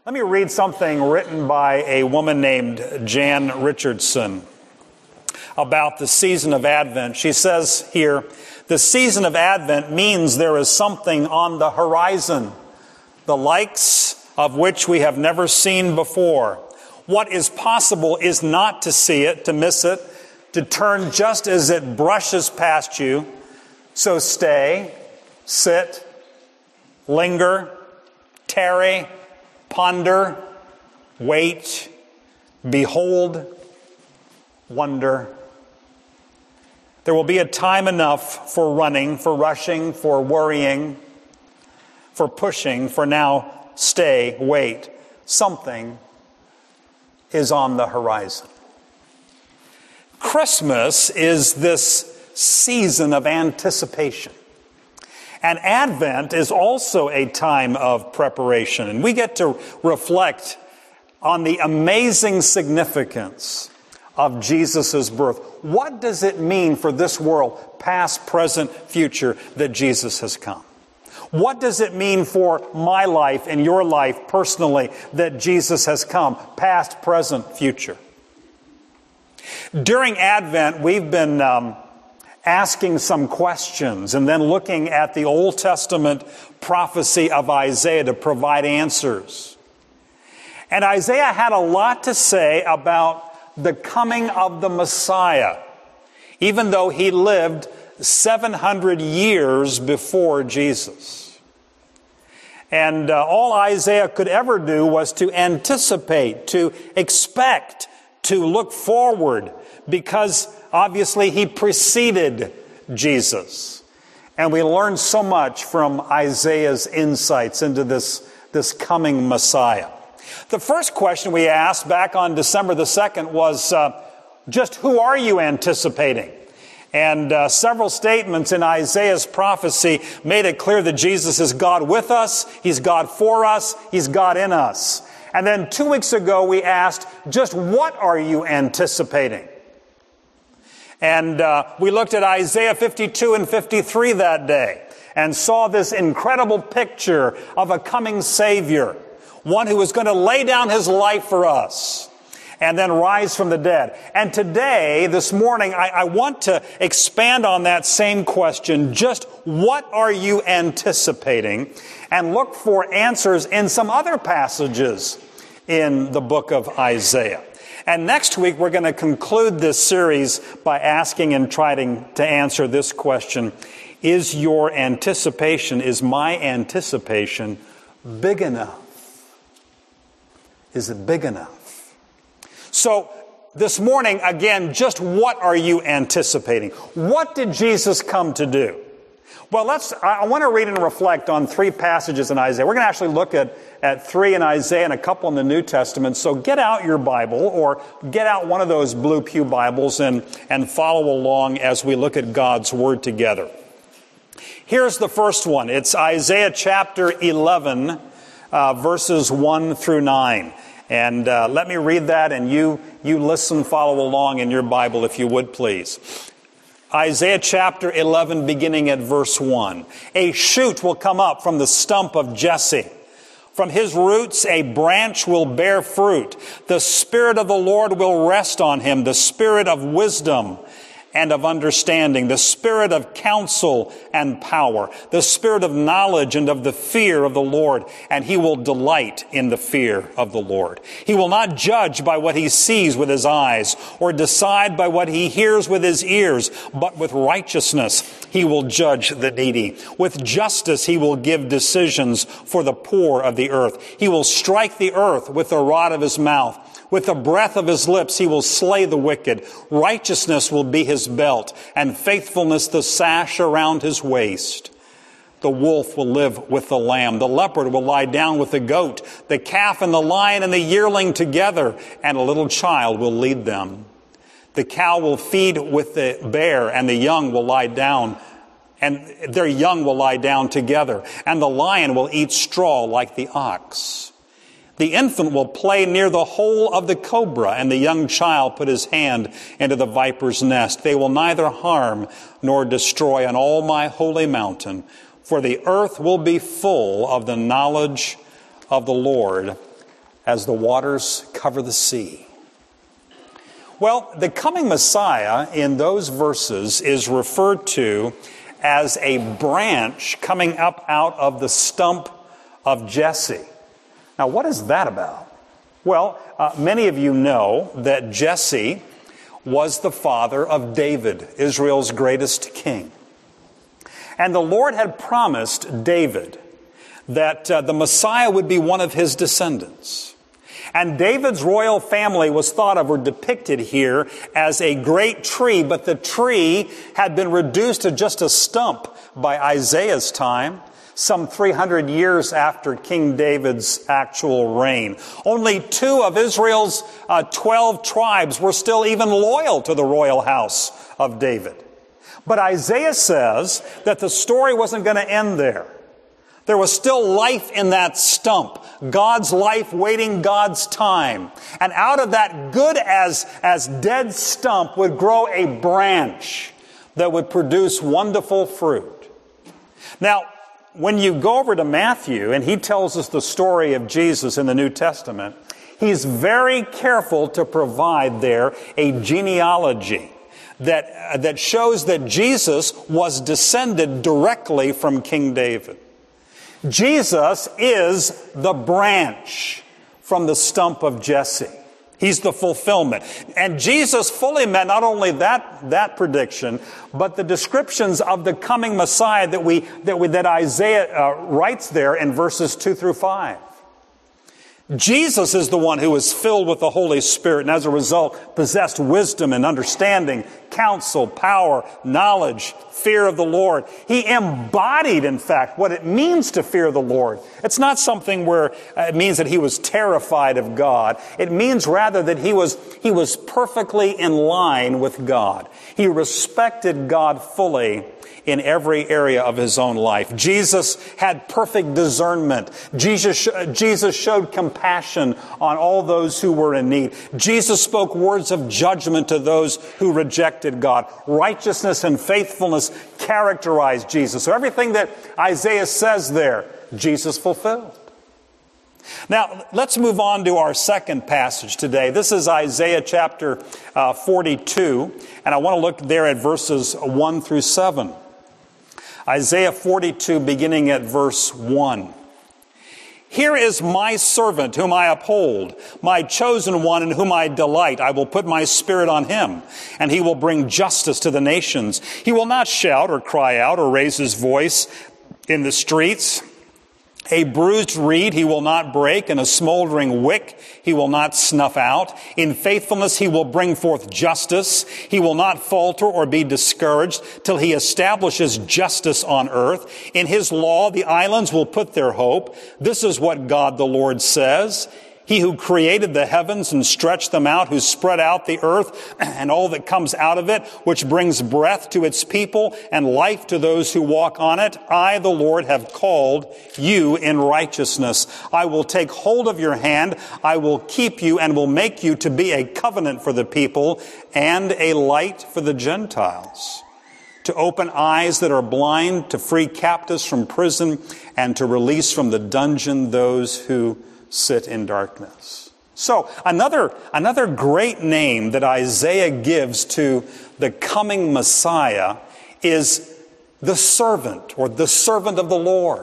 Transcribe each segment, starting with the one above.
Let me read something written by a woman named Jan Richardson about the season of Advent. She says here, the season of Advent means there is something on the horizon, the likes of which we have never seen before. What is possible is not to see it, to miss it, to turn just as it brushes past you. So stay, sit, linger, tarry, ponder, wait, behold, wonder. There will be a time enough for running, for rushing, for worrying, for pushing, for now stay, wait. Something is on the horizon. Christmas is this season of anticipation. And Advent is also a time of preparation. And we get to reflect on the amazing significance of Jesus' birth. What does it mean for this world, past, present, future, that Jesus has come? What does it mean for my life and your life personally that Jesus has come, past, present, future? During Advent, we've been asking some questions and then looking at the Old Testament prophecy of Isaiah to provide answers. And Isaiah had a lot to say about the coming of the Messiah, even though he lived 700 years before Jesus. And all Isaiah could ever do was to anticipate, to expect, to look forward, because obviously he preceded Jesus. And we learn so much from Isaiah's insights into this coming Messiah. The first question we asked back on December the 2nd was just who are you anticipating? And several statements in Isaiah's prophecy made it clear that Jesus is God with us, He's God for us, He's God in us. And then 2 weeks ago we asked, just what are you anticipating? And we looked at Isaiah 52 and 53 that day and saw this incredible picture of a coming Savior, one who is going to lay down His life for us and then rise from the dead. And today, this morning, I want to expand on that same question. Just what are you anticipating? And look for answers in some other passages in the book of Isaiah. And next week, we're going to conclude this series by asking and trying to answer this question. Is your anticipation, is my anticipation big enough? Is it big enough? So this morning, again, just what are you anticipating? What did Jesus come to do? Well, I want to read and reflect on 3 passages in Isaiah. We're going to actually look at 3 in Isaiah and a couple in the New Testament. So get out your Bible or get out one of those Blue Pew Bibles and follow along as we look at God's Word together. Here's the first one. It's Isaiah chapter 11, verses 1 through 9. And let me read that, and you listen, follow along in your Bible if you would, please. Isaiah chapter 11, beginning at verse 1. A shoot will come up from the stump of Jesse. From his roots a branch will bear fruit. The Spirit of the Lord will rest on him, the Spirit of wisdom and of understanding, the Spirit of counsel and power, the Spirit of knowledge and of the fear of the Lord, and he will delight in the fear of the Lord. He will not judge by what he sees with his eyes, or decide by what he hears with his ears, but with righteousness he will judge the needy. With justice he will give decisions for the poor of the earth. He will strike the earth with the rod of his mouth. With the breath of his lips he will slay the wicked. Righteousness will be his belt, and faithfulness the sash around his waist. The wolf will live with the lamb. The leopard will lie down with the goat. The calf and the lion and the yearling together, and a little child will lead them. The cow will feed with the bear, and the young will lie down, and their young will lie down together. And the lion will eat straw like the ox. The infant will play near the hole of the cobra, and the young child put his hand into the viper's nest. They will neither harm nor destroy on all my holy mountain, for the earth will be full of the knowledge of the Lord as the waters cover the sea. Well, the coming Messiah in those verses is referred to as a branch coming up out of the stump of Jesse. Now, what is that about? Well, many of you know that Jesse was the father of David, Israel's greatest king. And the Lord had promised David that the Messiah would be one of his descendants. And David's royal family was thought of or depicted here as a great tree, but the tree had been reduced to just a stump by Isaiah's time, some 300 years after King David's actual reign. Only 2 of Israel's 12 tribes were still even loyal to the royal house of David. But Isaiah says that the story wasn't going to end there. There was still life in that stump. God's life waiting God's time. And out of that good as dead stump would grow a branch that would produce wonderful fruit. Now, when you go over to Matthew and he tells us the story of Jesus in the New Testament, he's very careful to provide there a genealogy that shows that Jesus was descended directly from King David. Jesus is the branch from the stump of Jesse. He's the fulfillment. And Jesus fully meant not only that prediction, but the descriptions of the coming Messiah that Isaiah writes there in verses 2 through 5. Jesus is the one who was filled with the Holy Spirit and as a result possessed wisdom and understanding, counsel, power, knowledge, fear of the Lord. He embodied, in fact, what it means to fear the Lord. It's not something where it means that he was terrified of God. It means rather that he was perfectly in line with God. He respected God fully in every area of his own life. Jesus had perfect discernment. Jesus showed compassion on all those who were in need. Jesus spoke words of judgment to those who rejected God. Righteousness and faithfulness characterized Jesus. So everything that Isaiah says there, Jesus fulfilled. Now, let's move on to our second passage today. This is Isaiah chapter 42, and I want to look there at verses 1 through 7. Isaiah 42, beginning at verse 1. Here is my servant whom I uphold, my chosen one in whom I delight. I will put my spirit on him, and he will bring justice to the nations. He will not shout or cry out or raise his voice in the streets. A bruised reed he will not break, and a smoldering wick he will not snuff out. In faithfulness he will bring forth justice. He will not falter or be discouraged till he establishes justice on earth. In his law the islands will put their hope. This is what God the Lord says. He who created the heavens and stretched them out, who spread out the earth and all that comes out of it, which brings breath to its people and life to those who walk on it. I, the Lord, have called you in righteousness. I will take hold of your hand. I will keep you and will make you to be a covenant for the people and a light for the Gentiles. To open eyes that are blind, to free captives from prison, and to release from the dungeon those who sit in darkness. So another great name that Isaiah gives to the coming Messiah is the servant, or the servant of the Lord.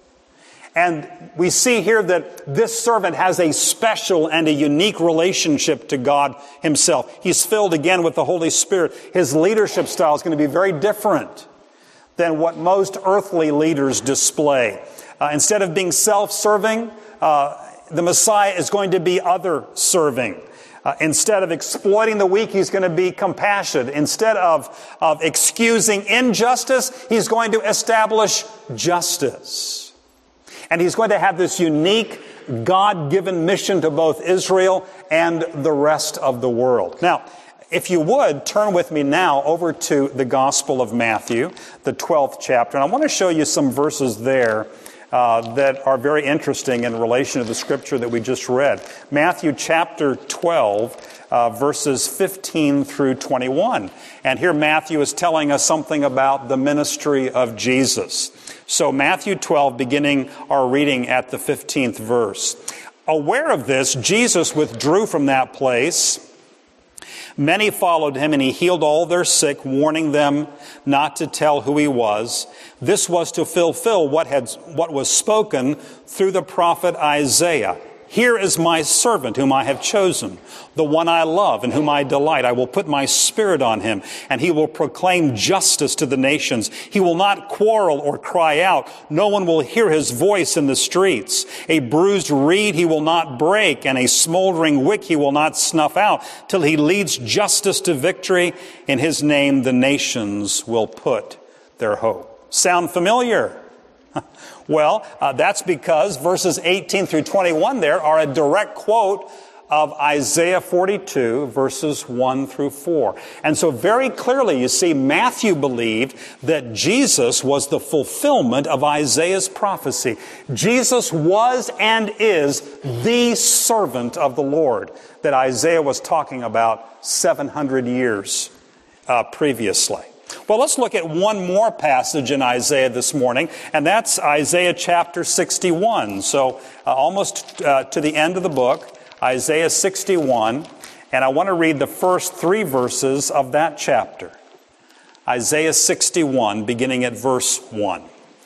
And we see here that this servant has a special and a unique relationship to God himself. He's filled again with the Holy Spirit. His leadership style is going to be very different than what most earthly leaders display. Instead of being self-serving, the Messiah is going to be other-serving. Instead of exploiting the weak, he's going to be compassionate. Instead of excusing injustice, he's going to establish justice. And he's going to have this unique God-given mission to both Israel and the rest of the world. Now, if you would, turn with me now over to the Gospel of Matthew, the 12th chapter. And I want to show you some verses there that are very interesting in relation to the scripture that we just read. Matthew chapter 12, verses 15 through 21. And here Matthew is telling us something about the ministry of Jesus. So Matthew 12, beginning our reading at the 15th verse. Aware of this, Jesus withdrew from that place. Many followed him, and he healed all their sick, warning them not to tell who he was. This was to fulfill what was spoken through the prophet Isaiah. Here is my servant whom I have chosen, the one I love and whom I delight. I will put my spirit on him, and he will proclaim justice to the nations. He will not quarrel or cry out. No one will hear his voice in the streets. A bruised reed he will not break, and a smoldering wick he will not snuff out, till he leads justice to victory. In his name the nations will put their hope. Sound familiar? Well, that's because verses 18 through 21 there are a direct quote of Isaiah 42, verses 1 through 4. And so very clearly, you see, Matthew believed that Jesus was the fulfillment of Isaiah's prophecy. Jesus was and is the servant of the Lord that Isaiah was talking about 700 years previously. Well, let's look at one more passage in Isaiah this morning, and that's Isaiah chapter 61. So almost to the end of the book, Isaiah 61, and I want to read the first 3 verses of that chapter. Isaiah 61, beginning at verse 1.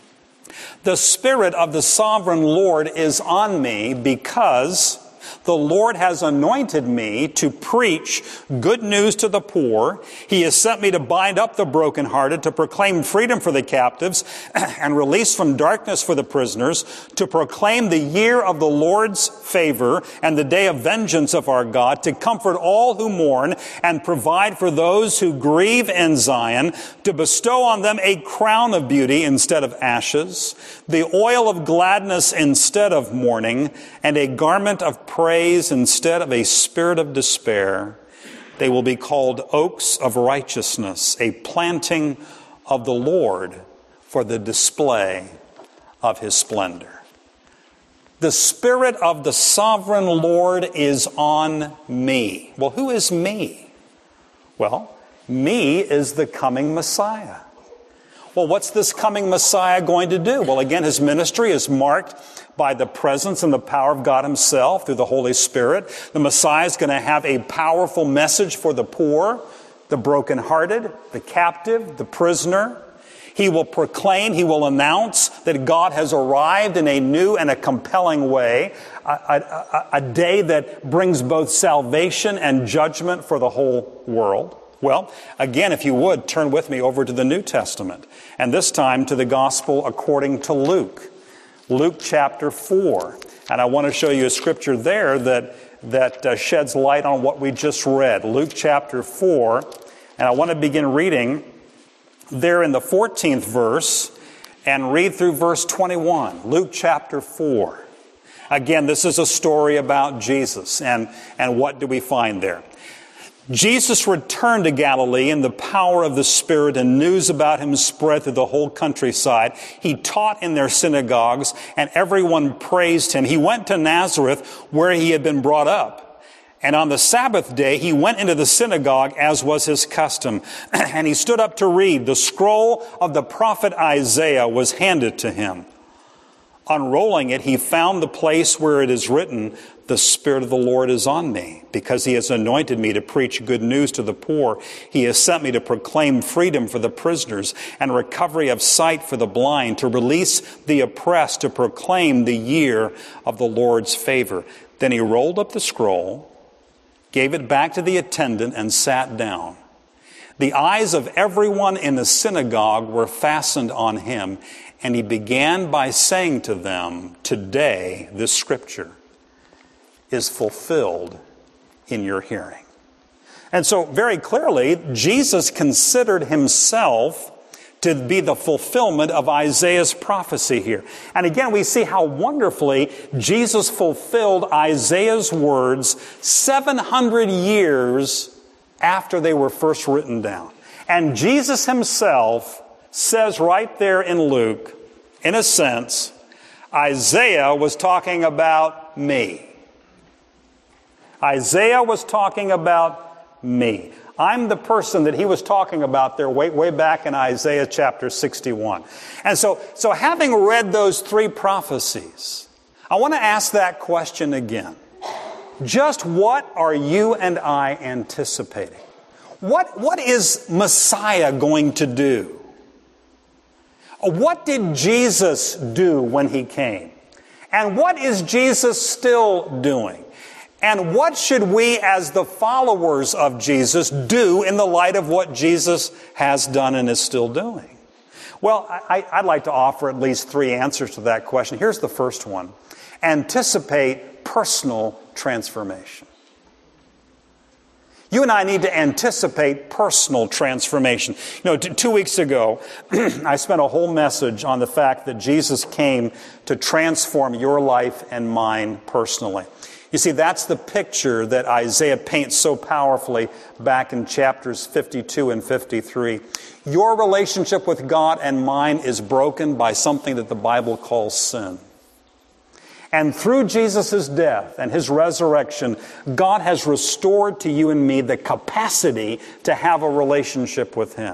The Spirit of the Sovereign Lord is on me, because the Lord has anointed me to preach good news to the poor. He has sent me to bind up the brokenhearted, to proclaim freedom for the captives and release from darkness for the prisoners, to proclaim the year of the Lord's favor and the day of vengeance of our God, to comfort all who mourn and provide for those who grieve in Zion, to bestow on them a crown of beauty instead of ashes, the oil of gladness instead of mourning, and a garment of praise instead of a spirit of despair. They will be called oaks of righteousness, a planting of the Lord for the display of his splendor. The Spirit of the Sovereign Lord is on me. Well, who is me? Well, me is the coming Messiah. Well, what's this coming Messiah going to do? Well, again, his ministry is marked by the presence and the power of God himself through the Holy Spirit. The Messiah is going to have a powerful message for the poor, the brokenhearted, the captive, the prisoner. He will proclaim, he will announce that God has arrived in a new and a compelling way, a day that brings both salvation and judgment for the whole world. Well, again, if you would, turn with me over to the New Testament, and this time to the Gospel according to Luke. Luke chapter 4. And I want to show you a scripture there that sheds light on what we just read. Luke chapter 4. And I want to begin reading there in the 14th verse and read through verse 21. Luke chapter 4. Again, this is a story about Jesus. And what do we find there? Jesus returned to Galilee in the power of the Spirit, and news about him spread through the whole countryside. He taught in their synagogues, and everyone praised him. He went to Nazareth, where he had been brought up. And on the Sabbath day, he went into the synagogue, as was his custom. And he stood up to read. The scroll of the prophet Isaiah was handed to him. Unrolling it, he found the place where it is written, "The Spirit of the Lord is on me, because he has anointed me to preach good news to the poor. He has sent me to proclaim freedom for the prisoners and recovery of sight for the blind, to release the oppressed, to proclaim the year of the Lord's favor." Then he rolled up the scroll, gave it back to the attendant, and sat down. The eyes of everyone in the synagogue were fastened on him, and he began by saying to them, "Today this scripture is fulfilled in your hearing." And so very clearly, Jesus considered himself to be the fulfillment of Isaiah's prophecy here. And again, we see how wonderfully Jesus fulfilled Isaiah's words 700 years after they were first written down. And Jesus himself says right there in Luke, in a sense, Isaiah was talking about me. Isaiah was talking about me. I'm the person that he was talking about there way back in Isaiah chapter 61. And so having read those 3 prophecies, I want to ask that question again. Just what are you and I anticipating? What is Messiah going to do? What did Jesus do when he came? And what is Jesus still doing? And what should we as the followers of Jesus do in the light of what Jesus has done and is still doing? Well, I'd like to offer at least 3 answers to that question. Here's the first one. Anticipate personal transformation. You and I need to anticipate personal transformation. 2 weeks ago, I spent a whole message on the fact that Jesus came to transform your life and mine personally. You see, that's the picture that Isaiah paints so powerfully back in chapters 52 and 53. Your relationship with God and mine is broken by something that the Bible calls sin. And through Jesus' death and his resurrection, God has restored to you and me the capacity to have a relationship with him.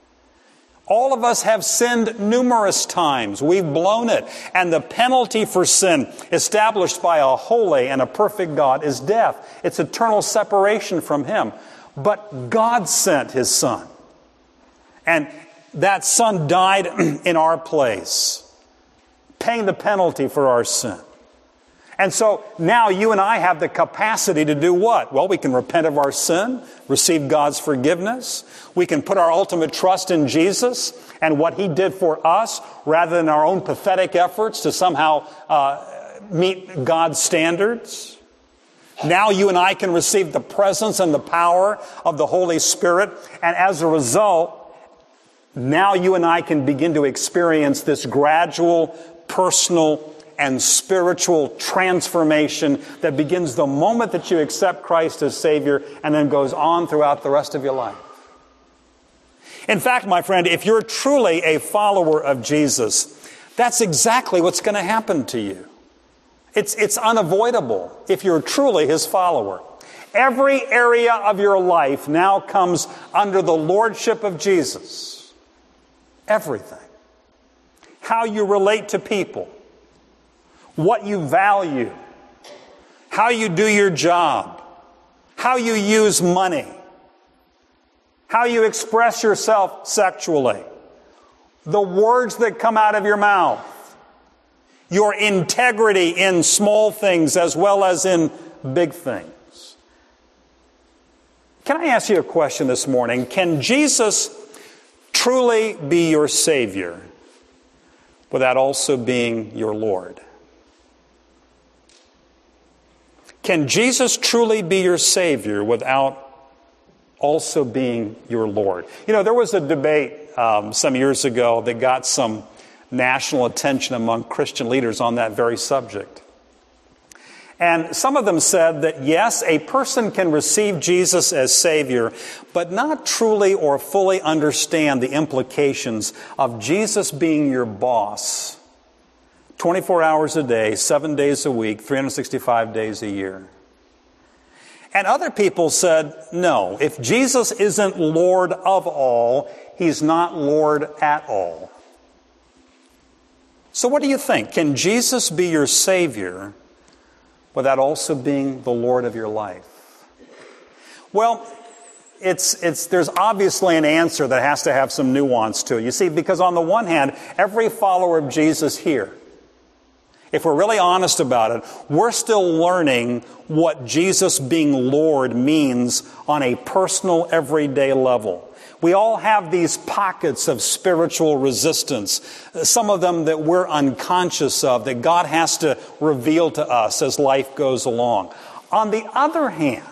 All of us have sinned numerous times. We've blown it. And the penalty for sin established by a holy and a perfect God is death. It's eternal separation from him. But God sent his Son. And that Son died in our place, paying the penalty for our sin. And so now you and I have the capacity to do what? Well, we can repent of our sin, receive God's forgiveness. We can put our ultimate trust in Jesus and what he did for us rather than our own pathetic efforts to somehow meet God's standards. Now you and I can receive the presence and the power of the Holy Spirit. And as a result, now you and I can begin to experience this gradual, personal, and spiritual transformation that begins the moment that you accept Christ as Savior and then goes on throughout the rest of your life. In fact, my friend, if you're truly a follower of Jesus, that's exactly what's going to happen to you. It's unavoidable if you're truly his follower. Every area of your life now comes under the lordship of Jesus. Everything. How you relate to people. What you value, how you do your job, how you use money, how you express yourself sexually, the words that come out of your mouth, your integrity in small things as well as in big things. Can I ask you a question this morning? Can Jesus truly be your Savior without also being your Lord? Can Jesus truly be your Savior without also being your Lord? There was a debate some years ago that got some national attention among Christian leaders on that very subject. And some of them said that, yes, a person can receive Jesus as Savior, but not truly or fully understand the implications of Jesus being your boss 24 hours a day, 7 days a week, 365 days a year. And other people said, no, if Jesus isn't Lord of all, he's not Lord at all. So what do you think? Can Jesus be your Savior without also being the Lord of your life? Well, there's obviously an answer that has to have some nuance to it. You see, because on the one hand, every follower of Jesus here, if we're really honest about it, we're still learning what Jesus being Lord means on a personal, everyday level. We all have these pockets of spiritual resistance, some of them that we're unconscious of, that God has to reveal to us as life goes along. On the other hand,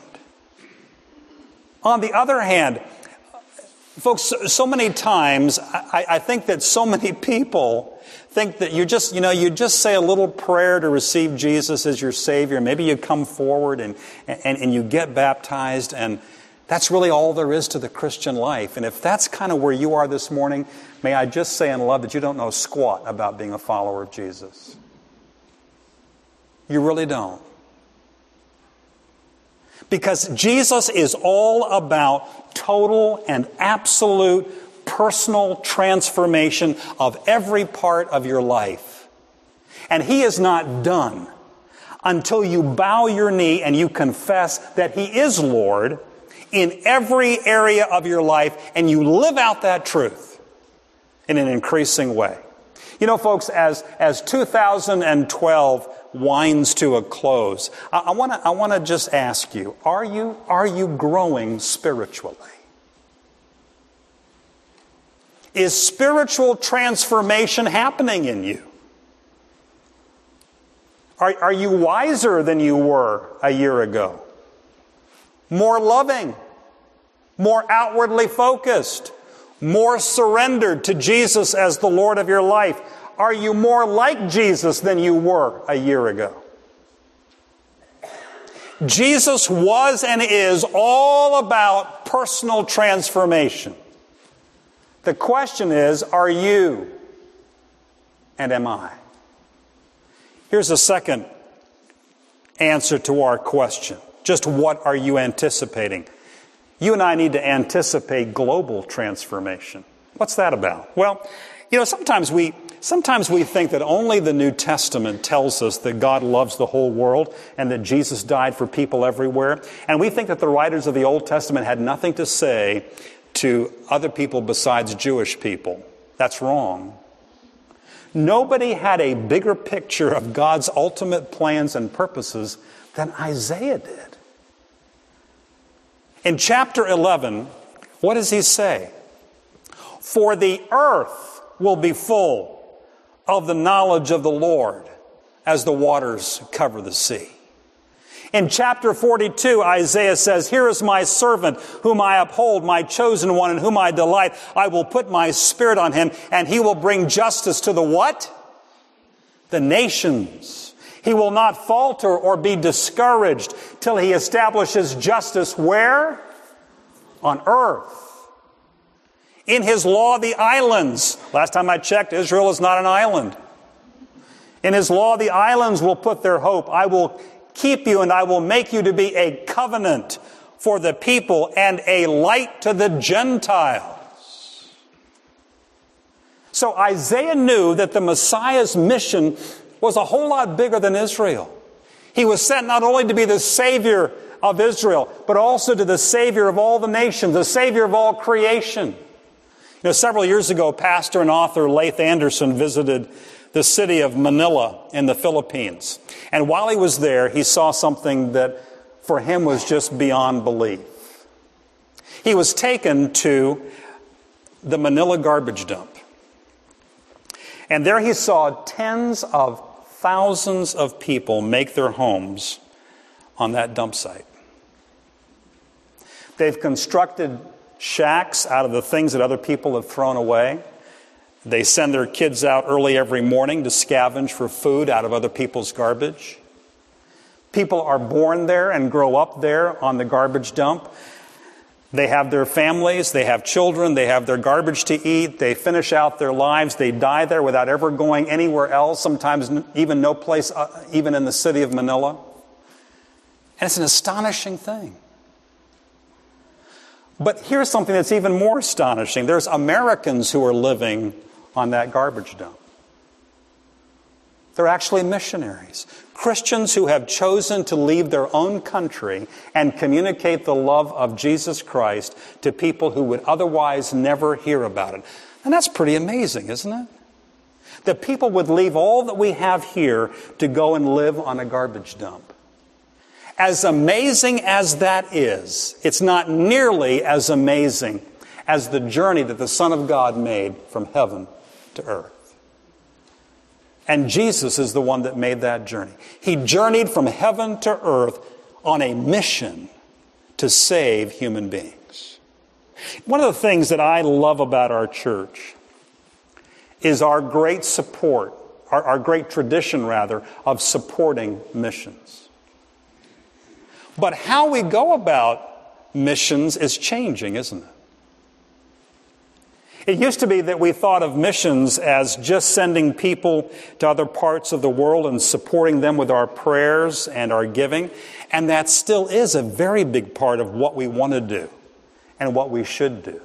folks, so many times, I think that so many people think that you just say a little prayer to receive Jesus as your Savior. Maybe you come forward and you get baptized, and that's really all there is to the Christian life. And if that's kind of where you are this morning, may I just say in love that you don't know squat about being a follower of Jesus. You really don't. Because Jesus is all about total and absolute personal transformation of every part of your life. And He is not done until you bow your knee and you confess that He is Lord in every area of your life, and you live out that truth in an increasing way. You know, folks, as 2012 winds to a close, I want to just ask you, are you growing spiritually? Is spiritual transformation happening in you? Are you wiser than you were a year ago? More loving, more outwardly focused, more surrendered to Jesus as the Lord of your life? Are you more like Jesus than you were a year ago? Jesus was and is all about personal transformation. The question is, are you and am I? Here's a second answer to our question. Just what are you anticipating? You and I need to anticipate global transformation. What's that about? Well, you know, sometimes we think that only the New Testament tells us that God loves the whole world and that Jesus died for people everywhere. And we think that the writers of the Old Testament had nothing to say to other people besides Jewish people. That's wrong. Nobody had a bigger picture of God's ultimate plans and purposes than Isaiah did. In chapter 11, what does he say? For the earth will be full of the knowledge of the Lord as the waters cover the sea. In chapter 42, Isaiah says, here is my servant whom I uphold, my chosen one in whom I delight. I will put my spirit on him, and he will bring justice to the what? The nations. He will not falter or be discouraged till he establishes justice where? On earth. In his law, the islands. Last time I checked, Israel is not an island. In his law, the islands will put their hope. I will keep you, and I will make you to be a covenant for the people and a light to the Gentiles. So Isaiah knew that the Messiah's mission was a whole lot bigger than Israel. He was sent not only to be the Savior of Israel, but also to the Savior of all the nations, the Savior of all creation. You know, several years ago, pastor and author Laith Anderson visited the city of Manila in the Philippines. And while he was there, he saw something that for him was just beyond belief. He was taken to the Manila garbage dump. And there he saw tens of thousands of people make their homes on that dump site. They've constructed shacks out of the things that other people have thrown away. They send their kids out early every morning to scavenge for food out of other people's garbage. People are born there and grow up there on the garbage dump. They have their families, they have children, they have their garbage to eat, they finish out their lives, they die there without ever going anywhere else, sometimes even no place, even in the city of Manila. And it's an astonishing thing. But here's something that's even more astonishing. There's Americans who are living on that garbage dump. They're actually missionaries. Christians who have chosen to leave their own country and communicate the love of Jesus Christ to people who would otherwise never hear about it. And that's pretty amazing, isn't it? That people would leave all that we have here to go and live on a garbage dump. As amazing as that is, it's not nearly as amazing as the journey that the Son of God made from heaven to earth. And Jesus is the one that made that journey. He journeyed from heaven to earth on a mission to save human beings. One of the things that I love about our church is our great support, our great tradition, rather, of supporting missions. But how we go about missions is changing, isn't it? It used to be that we thought of missions as just sending people to other parts of the world and supporting them with our prayers and our giving. And that still is a very big part of what we want to do and what we should do.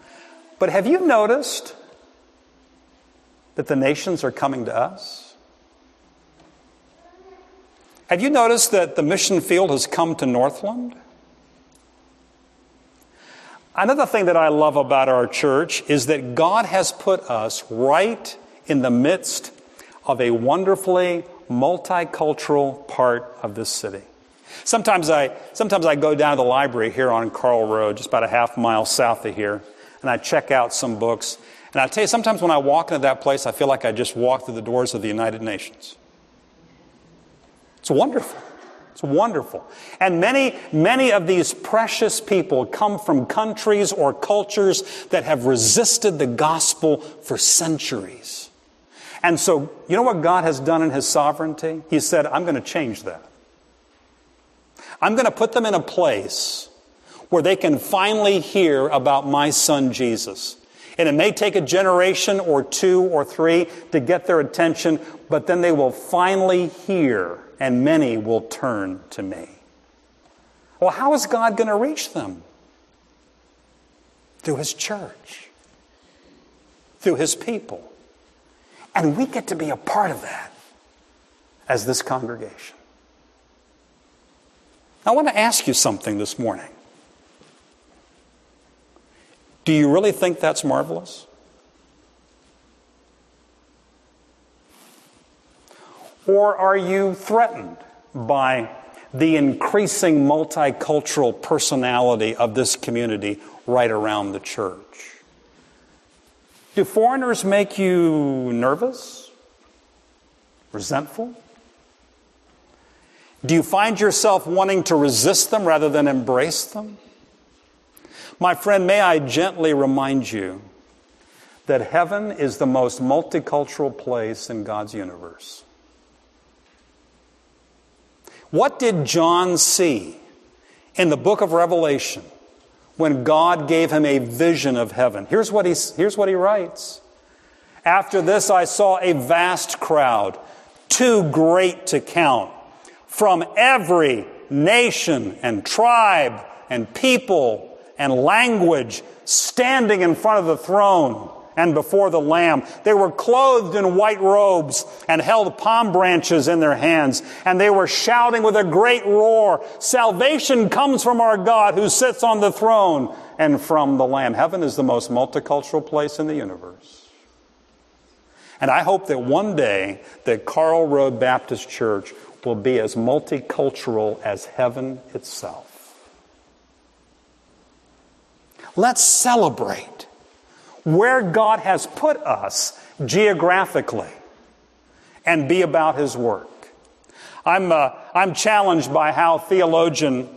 But have you noticed that the nations are coming to us? Have you noticed that the mission field has come to Northland? Another thing that I love about our church is that God has put us right in the midst of a wonderfully multicultural part of this city. Sometimes I go down to the library here on Carl Road, just about a half mile south of here, and I check out some books. And I tell you, sometimes when I walk into that place, I feel like I just walked through the doors of the United Nations. It's wonderful. It's wonderful. And many of these precious people come from countries or cultures that have resisted the gospel for centuries. And so, you know what God has done in His sovereignty? He said, I'm going to change that. I'm going to put them in a place where they can finally hear about my son Jesus. And it may take a generation or two or three to get their attention, but then they will finally hear, and many will turn to me. Well, how is God going to reach them? Through His church. Through His people. And we get to be a part of that as this congregation. I want to ask you something this morning. Do you really think that's marvelous? Or are you threatened by the increasing multicultural personality of this community right around the church? Do foreigners make you nervous? Resentful? Do you find yourself wanting to resist them rather than embrace them? My friend, may I gently remind you that heaven is the most multicultural place in God's universe. What did John see in the book of Revelation when God gave him a vision of heaven? Here's what he writes. After this I saw a vast crowd, too great to count, from every nation and tribe and people and language, standing in front of the throne and before the Lamb. They were clothed in white robes and held palm branches in their hands. And they were shouting with a great roar, "Salvation comes from our God who sits on the throne and from the Lamb." Heaven is the most multicultural place in the universe. And I hope that one day that Carl Road Baptist Church will be as multicultural as heaven itself. Let's celebrate where God has put us geographically and be about His work. I'm challenged by how theologian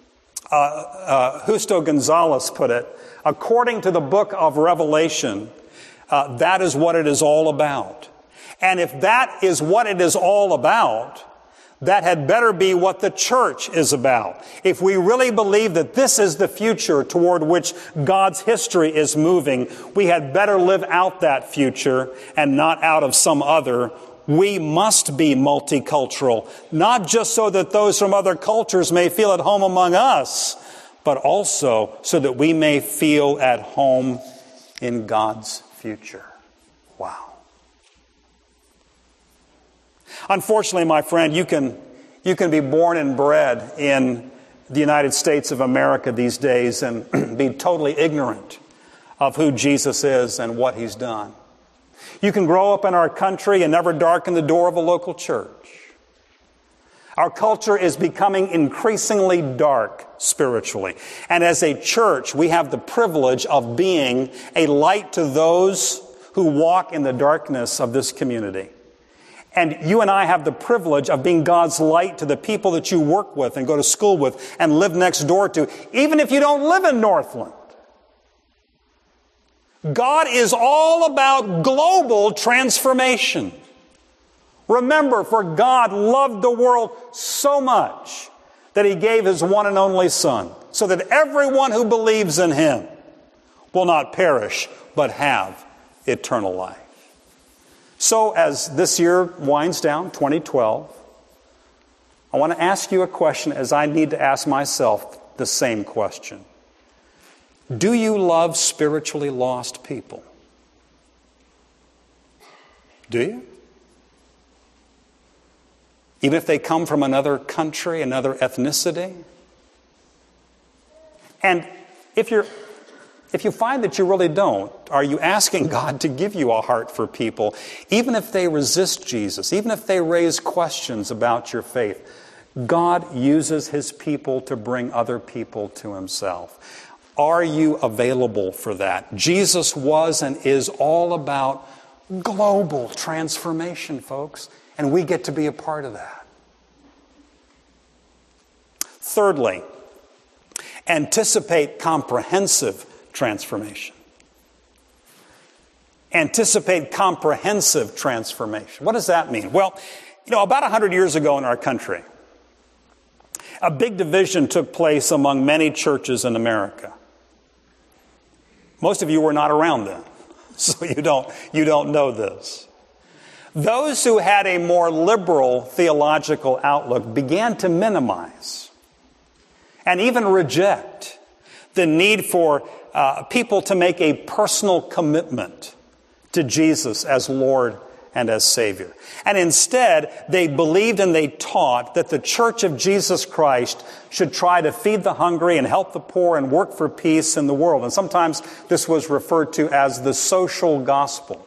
Justo Gonzalez put it. According to the book of Revelation, that is what it is all about. And if that is what it is all about, that had better be what the church is about. If we really believe that this is the future toward which God's history is moving, we had better live out that future and not out of some other. We must be multicultural, not just so that those from other cultures may feel at home among us, but also so that we may feel at home in God's future. Wow. Unfortunately, my friend, you can be born and bred in the United States of America these days and be totally ignorant of who Jesus is and what He's done. You can grow up in our country and never darken the door of a local church. Our culture is becoming increasingly dark spiritually. And as a church, we have the privilege of being a light to those who walk in the darkness of this community. And you and I have the privilege of being God's light to the people that you work with and go to school with and live next door to, even if you don't live in Northland. God is all about global transformation. Remember, for God loved the world so much that He gave His one and only Son, so that everyone who believes in Him will not perish, but have eternal life. So as this year winds down, 2012, I want to ask you a question as I need to ask myself the same question. Do you love spiritually lost people? Do you? even if they come from another country, another ethnicity. And if you find that you really don't, are you asking God to give you a heart for people, even if they resist Jesus, even if they raise questions about your faith? God uses His people to bring other people to Himself. Are you available for that? Jesus was and is all about global transformation, folks, and we get to be a part of that. Thirdly, anticipate comprehensive transformation. Anticipate comprehensive transformation. What does that mean? Well, about 100 years ago in our country, a big division took place among many churches in America. Most of you were not around then, so you don't know this. Those who had a more liberal theological outlook began to minimize and even reject the need for people to make a personal commitment to Jesus as Lord and as Savior. And instead, they believed and they taught that the Church of Jesus Christ should try to feed the hungry and help the poor and work for peace in the world. And sometimes this was referred to as the social gospel.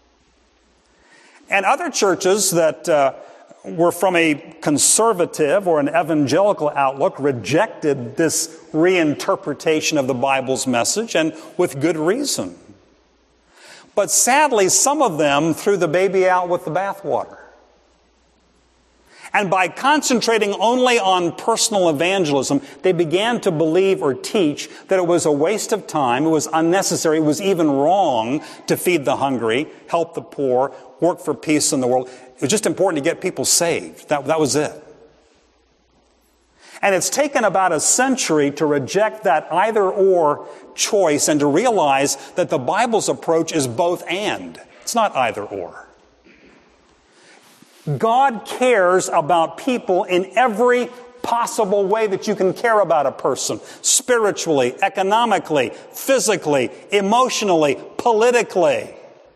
And other churches that were from a conservative or an evangelical outlook rejected this reinterpretation of the Bible's message, and with good reason. But sadly, some of them threw the baby out with the bathwater. And by concentrating only on personal evangelism, they began to believe or teach that it was a waste of time, it was unnecessary, it was even wrong to feed the hungry, help the poor, work for peace in the world. It was just important to get people saved. That was it. And it's taken about a century to reject that either-or choice and to realize that the Bible's approach is both and. It's not either-or. God cares about people in every possible way that you can care about a person. Spiritually, economically, physically, emotionally, politically.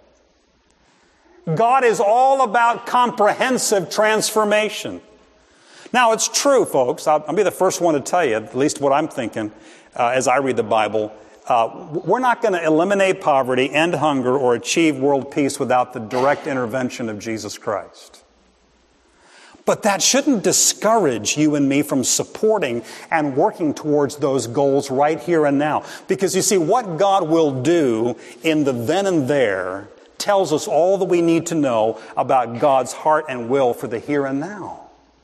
God is all about comprehensive transformation. Now, it's true, folks. I'll be the first one to tell you, at least what I'm thinking as I read the Bible. We're not going to eliminate poverty, end hunger, or achieve world peace without the direct intervention of Jesus Christ. But that shouldn't discourage you and me from supporting and working towards those goals right here and now. Because you see, what God will do in the then and there tells us all that we need to know about God's heart and will for the here and now.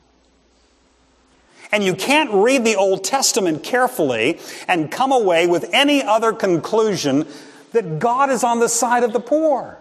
And you can't read the Old Testament carefully and come away with any other conclusion that God is on the side of the poor.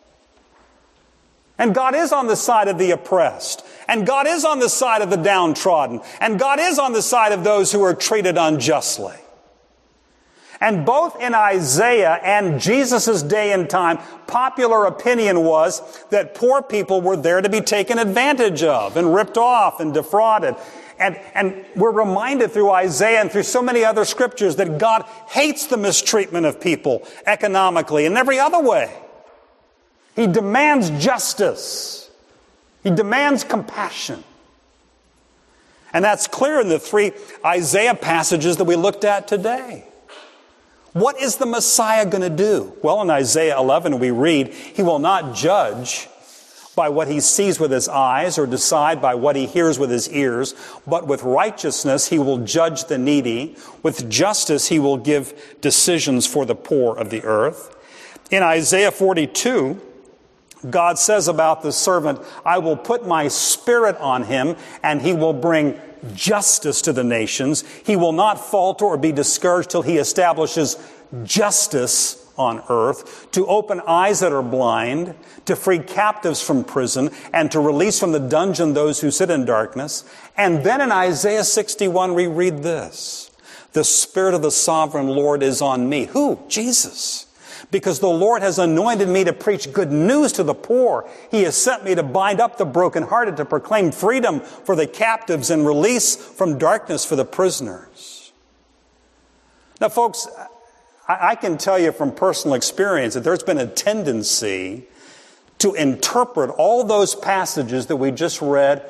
And God is on the side of the oppressed. And God is on the side of the downtrodden. And God is on the side of those who are treated unjustly. And both in Isaiah and Jesus' day and time, popular opinion was that poor people were there to be taken advantage of and ripped off and defrauded. And we're reminded through Isaiah and through so many other scriptures that God hates the mistreatment of people economically and every other way. He demands justice. He demands compassion. And that's clear in the 3 Isaiah passages that we looked at today. What is the Messiah going to do? Well, in Isaiah 11 we read, He will not judge by what He sees with His eyes or decide by what He hears with His ears, but with righteousness He will judge the needy. With justice He will give decisions for the poor of the earth. In Isaiah 42, God says about the servant, I will put my spirit on him and he will bring justice to the nations. He will not falter or be discouraged till he establishes justice on earth, to open eyes that are blind, to free captives from prison, and to release from the dungeon those who sit in darkness. And then in Isaiah 61 we read this, the Spirit of the Sovereign Lord is on me. Who? Jesus. Because the Lord has anointed me to preach good news to the poor. He has sent me to bind up the brokenhearted, to proclaim freedom for the captives and release from darkness for the prisoners. Now, folks, I can tell you from personal experience that there's been a tendency to interpret all those passages that we just read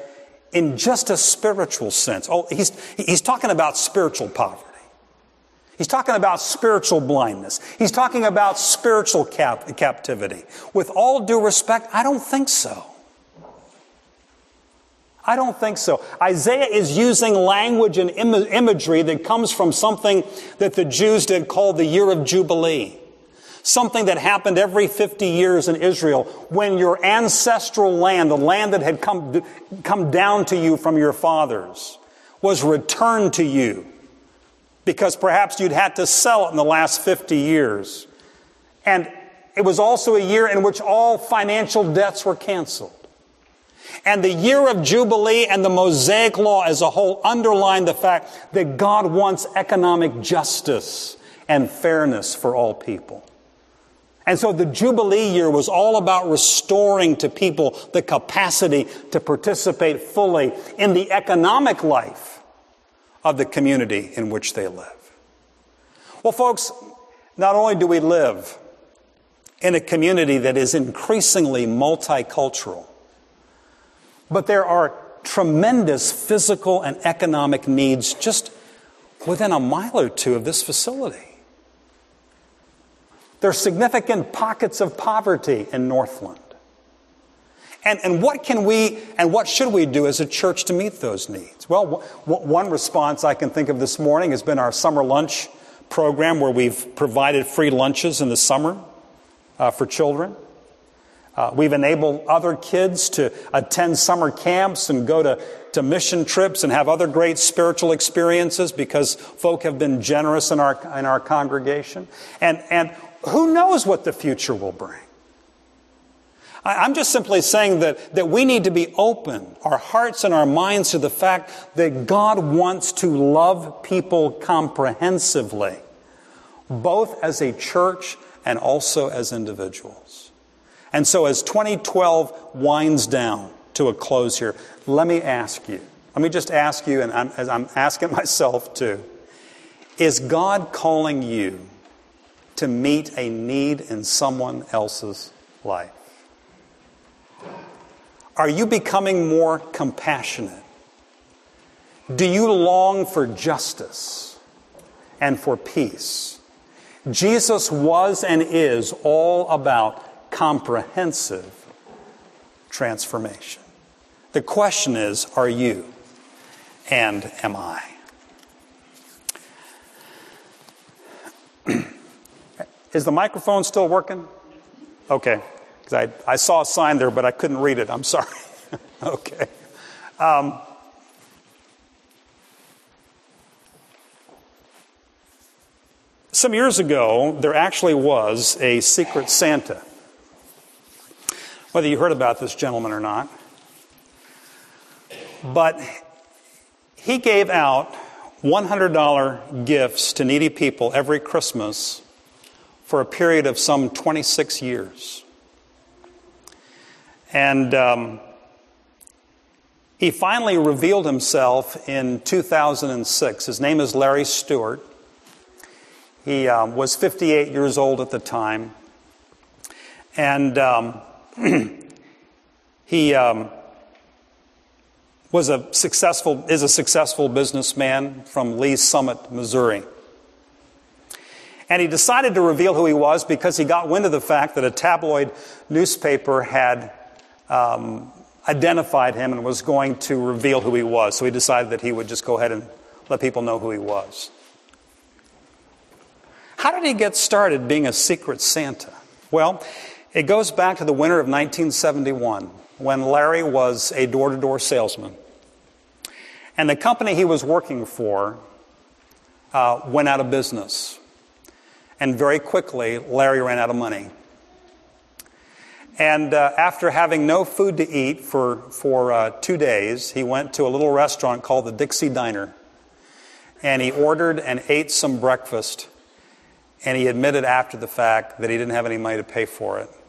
in just a spiritual sense. Oh, he's talking about spiritual poverty. He's talking about spiritual blindness. He's talking about spiritual captivity. With all due respect, I don't think so. I don't think so. Isaiah is using language and imagery that comes from something that the Jews did call the year of Jubilee. Something that happened every 50 years in Israel when your ancestral land, the land that had come down to you from your fathers, was returned to you because perhaps you'd had to sell it in the last 50 years. And it was also a year in which all financial debts were canceled. And the year of Jubilee and the Mosaic Law as a whole underline the fact that God wants economic justice and fairness for all people. And so the Jubilee year was all about restoring to people the capacity to participate fully in the economic life of the community in which they live. Well, folks, not only do we live in a community that is increasingly multicultural, but there are tremendous physical and economic needs just within a mile or two of this facility. There are significant pockets of poverty in Northland. And what can we and what should we do as a church to meet those needs? Well, one response I can think of this morning has been our summer lunch program, where we've provided free lunches in the summer for children. We've enabled other kids to attend summer camps and go to mission trips and have other great spiritual experiences because folk have been generous in our congregation. And who knows what the future will bring? I'm just simply saying that we need to be open, our hearts and our minds, to the fact that God wants to love people comprehensively, both as a church and also as individuals. And so as 2012 winds down to a close here, let me just ask you, and as I'm asking myself too, is God calling you to meet a need in someone else's life? Are you becoming more compassionate? Do you long for justice and for peace? Jesus was and is all about comprehensive transformation. The question is, are you and am I? Is the microphone still working? Okay. Because I saw a sign there, but I couldn't read it. I'm sorry. Okay. Some years ago, there actually was a secret Santa. Whether you heard about this gentleman or not. But he gave out $100 gifts to needy people every Christmas for a period of some 26 years. And he finally revealed himself in 2006. His name is Larry Stewart. He was 58 years old at the time. And he is a successful businessman from Lee's Summit, Missouri. And he decided to reveal who he was because he got wind of the fact that a tabloid newspaper had identified him and was going to reveal who he was. So he decided that he would just go ahead and let people know who he was. How did he get started being a secret Santa? Well, it goes back to the winter of 1971 when Larry was a door-to-door salesman. And the company he was working for went out of business. And very quickly, Larry ran out of money. And after having no food to eat for 2 days, he went to a little restaurant called the Dixie Diner. And he ordered and ate some breakfast. And he admitted after the fact that he didn't have any money to pay for it.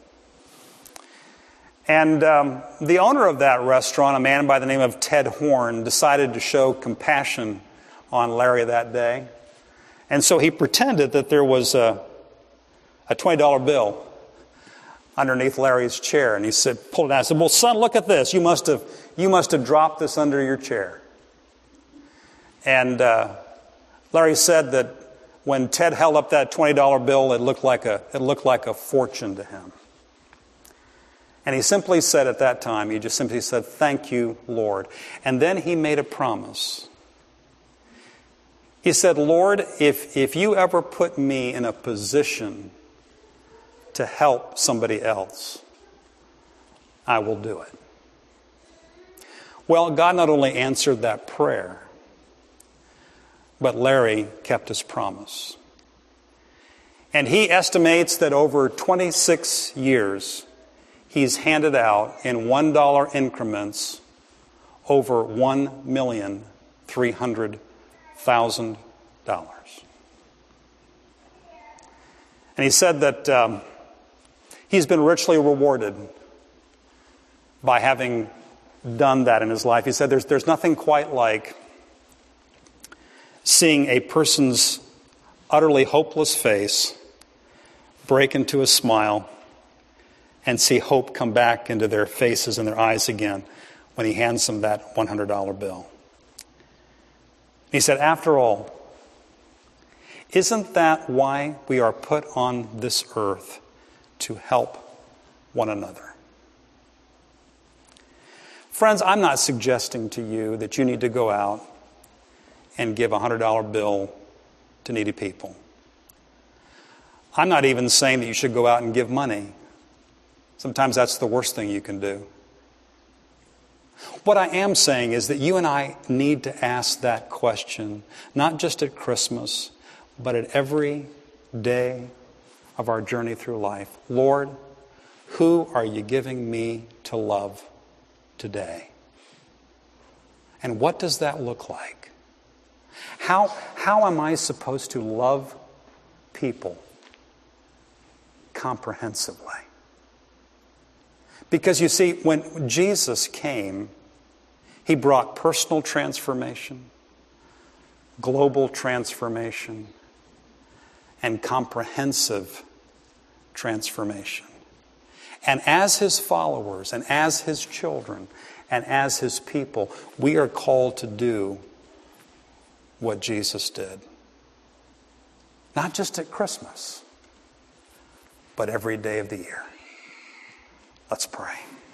And the owner of that restaurant, a man by the name of Ted Horn, decided to show compassion on Larry that day. And so he pretended that there was a $20 bill underneath Larry's chair. And he said, pulled it out. I said, well, son, look at this. You must have dropped this under your chair. And Larry said that when Ted held up that $20 bill, it looked like a fortune to him. And he simply said at that time, he just simply said, thank you, Lord. And then he made a promise. He said, Lord, if you ever put me in a position to help somebody else, I will do it. Well, God not only answered that prayer, but Larry kept his promise. And he estimates that over 26 years, he's handed out in $1 increments over $1,300,000. And he said that he's been richly rewarded by having done that in his life. He said there's nothing quite like seeing a person's utterly hopeless face break into a smile and see hope come back into their faces and their eyes again when he hands them that $100 bill. He said, after all, isn't that why we are put on this earth, to help one another? Friends, I'm not suggesting to you that you need to go out and give a $100 bill to needy people. I'm not even saying that you should go out and give money. Sometimes that's the worst thing you can do. What I am saying is that you and I need to ask that question, not just at Christmas, but at every day of our journey through life. Lord, who are you giving me to love today? And what does that look like? How am I supposed to love people comprehensively? Because you see, when Jesus came, he brought personal transformation, global transformation, and comprehensive transformation. And as his followers, and as his children, and as his people, we are called to do what Jesus did. Not just at Christmas, but every day of the year. Let's pray.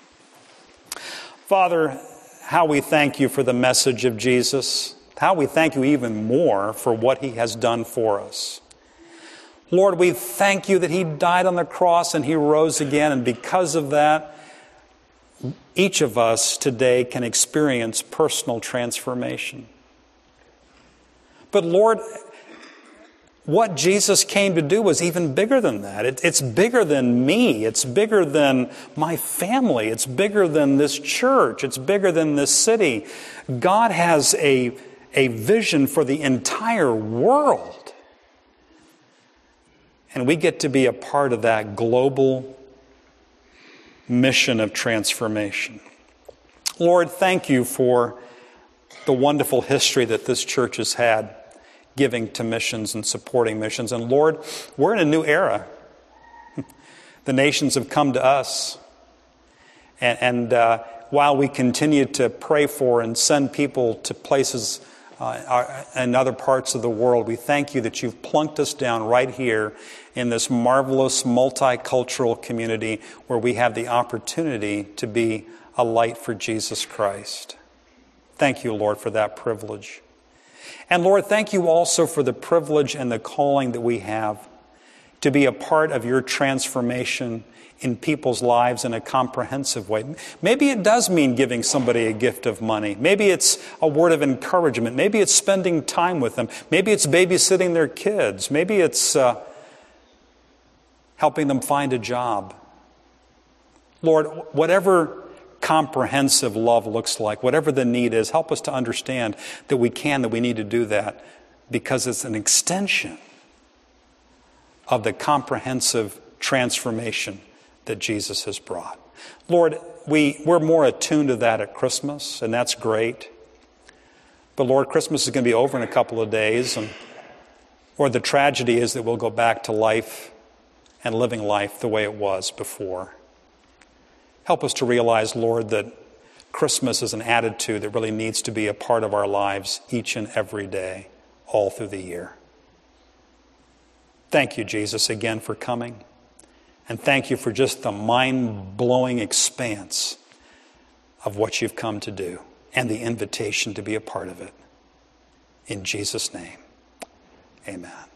Father, how we thank you for the message of Jesus. How we thank you even more for what he has done for us. Lord, we thank you that he died on the cross and he rose again. And because of that, each of us today can experience personal transformation. But Lord, what Jesus came to do was even bigger than that. It's bigger than me. It's bigger than my family. It's bigger than this church. It's bigger than this city. God has a vision for the entire world. And we get to be a part of that global mission of transformation. Lord, thank you for the wonderful history that this church has had, giving to missions and supporting missions. And Lord, we're in a new era. The nations have come to us. And while we continue to pray for and send people to places in other parts of the world, we thank you that you've plunked us down right here in this marvelous multicultural community where we have the opportunity to be a light for Jesus Christ. Thank you, Lord, for that privilege. And Lord, thank you also for the privilege and the calling that we have to be a part of your transformation in people's lives in a comprehensive way. Maybe it does mean giving somebody a gift of money. Maybe it's a word of encouragement. Maybe it's spending time with them. Maybe it's babysitting their kids. Maybe it's helping them find a job. Lord, whatever comprehensive love looks like, whatever the need is, help us to understand that we need to do that because it's an extension of the comprehensive transformation that Jesus has brought. Lord, we're more attuned to that at Christmas, and that's great. But Lord, Christmas is going to be over in a couple of days, or the tragedy is that we'll go back to life and living life the way it was before. Help us to realize, Lord, that Christmas is an attitude that really needs to be a part of our lives each and every day, all through the year. Thank you, Jesus, again for coming. And thank you for just the mind-blowing expanse of what you've come to do and the invitation to be a part of it. In Jesus' name, amen.